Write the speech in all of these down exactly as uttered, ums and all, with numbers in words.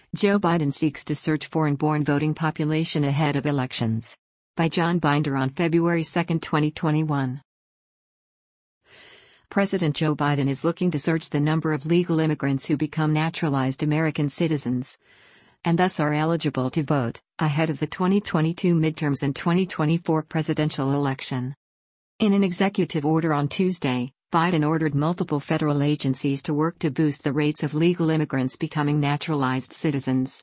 Joe Biden seeks to surge foreign-born voting population ahead of elections. By John Binder on February second, twenty twenty-one. President Joe Biden is looking to surge the number of legal immigrants who become naturalized American citizens, and thus are eligible to vote, ahead of the twenty twenty-two midterms and twenty twenty-four presidential election. In an executive order on Tuesday, Biden ordered multiple federal agencies to work to boost the rates of legal immigrants becoming naturalized citizens.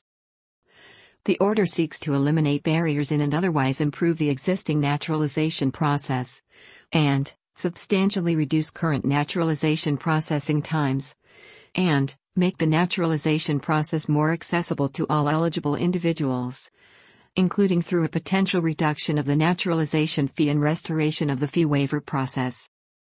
The order seeks to eliminate barriers in and otherwise improve the existing naturalization process, and substantially reduce current naturalization processing times, and make the naturalization process more accessible to all eligible individuals, including through a potential reduction of the naturalization fee and restoration of the fee waiver process.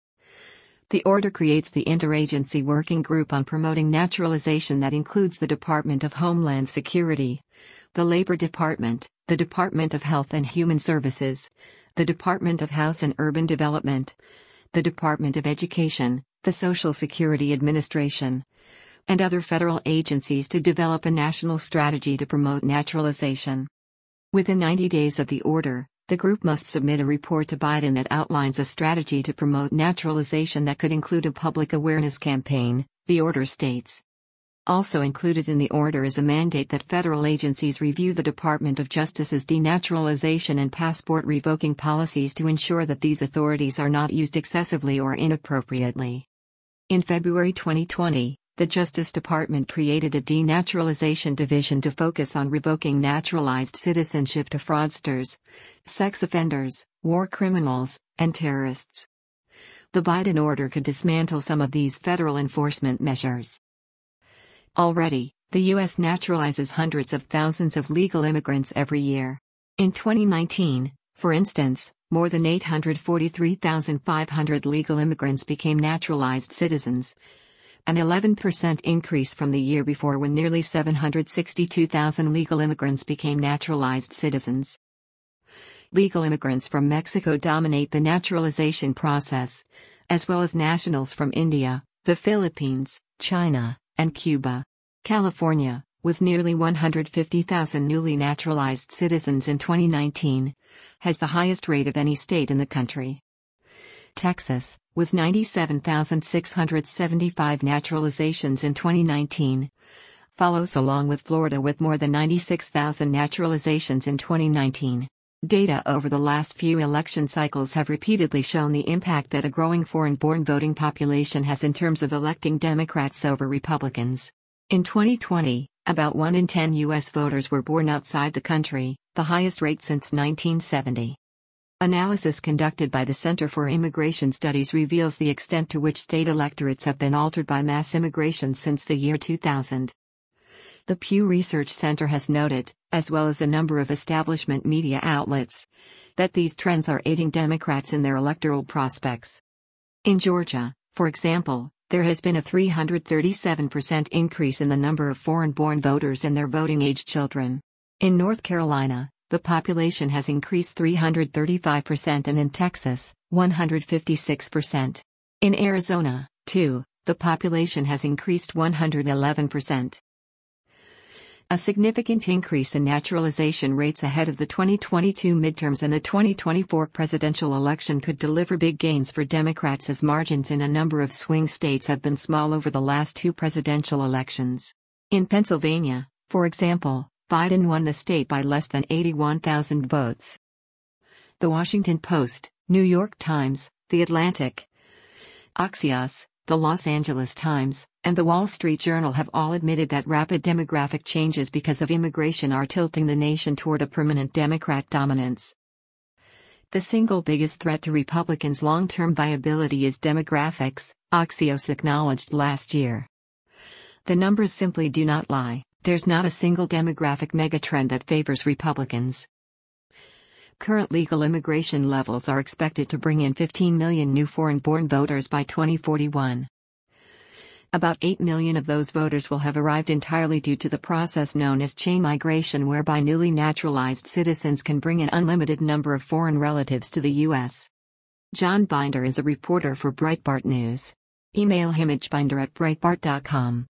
The order creates the Interagency Working Group on Promoting Naturalization that includes the Department of Homeland Security, the Labor Department, the Department of Health and Human Services, the Department of House and Urban Development, the Department of Education, the Social Security Administration, and other federal agencies to develop a national strategy to promote naturalization. Within ninety days of the order, the group must submit a report to Biden that outlines a strategy to promote naturalization that could include a public awareness campaign, the order states. Also included in the order is a mandate that federal agencies review the Department of Justice's denaturalization and passport revoking policies to ensure that these authorities are not used excessively or inappropriately. In February twenty twenty, the Justice Department created a denaturalization division to focus on revoking naturalized citizenship to fraudsters, sex offenders, war criminals, and terrorists. The Biden order could dismantle some of these federal enforcement measures. Already, the U S naturalizes hundreds of thousands of legal immigrants every year. In twenty nineteen, for instance, more than eight hundred forty-three thousand five hundred legal immigrants became naturalized citizens, an eleven percent increase from the year before when nearly seven hundred sixty-two thousand legal immigrants became naturalized citizens. Legal immigrants from Mexico dominate the naturalization process, as well as nationals from India, the Philippines, China, and Cuba. California, with nearly one hundred fifty thousand newly naturalized citizens in twenty nineteen, has the highest rate of any state in the country. Texas, with ninety-seven thousand six hundred seventy-five naturalizations in twenty nineteen, follows along with Florida with more than ninety-six thousand naturalizations in twenty nineteen. Data over the last few election cycles have repeatedly shown the impact that a growing foreign-born voting population has in terms of electing Democrats over Republicans. In twenty twenty, about one in ten U S voters were born outside the country, the highest rate since nineteen seventy. Analysis conducted by the Center for Immigration Studies reveals the extent to which state electorates have been altered by mass immigration since the year two thousand. The Pew Research Center has noted, as well as a number of establishment media outlets, that these trends are aiding Democrats in their electoral prospects. In Georgia, for example, there has been a three hundred thirty-seven percent increase in the number of foreign-born voters and their voting-age children. In North Carolina, the population has increased three hundred thirty-five percent and in Texas, one hundred fifty-six percent. In Arizona, too, the population has increased one hundred eleven percent. A significant increase in naturalization rates ahead of the twenty twenty-two midterms and the twenty twenty-four presidential election could deliver big gains for Democrats as margins in a number of swing states have been small over the last two presidential elections. In Pennsylvania, for example, Biden won the state by less than eighty-one thousand votes. The Washington Post, New York Times, The Atlantic, Axios, The Los Angeles Times, and The Wall Street Journal have all admitted that rapid demographic changes because of immigration are tilting the nation toward a permanent Democrat dominance. The single biggest threat to Republicans' long-term viability is demographics, Axios acknowledged last year. The numbers simply do not lie. There's not a single demographic megatrend that favors Republicans. Current legal immigration levels are expected to bring in fifteen million new foreign-born voters by twenty forty-one. About eight million of those voters will have arrived entirely due to the process known as chain migration, whereby newly naturalized citizens can bring an unlimited number of foreign relatives to the U S. John Binder is a reporter for Breitbart News. Email him at binder at breitbart dot com.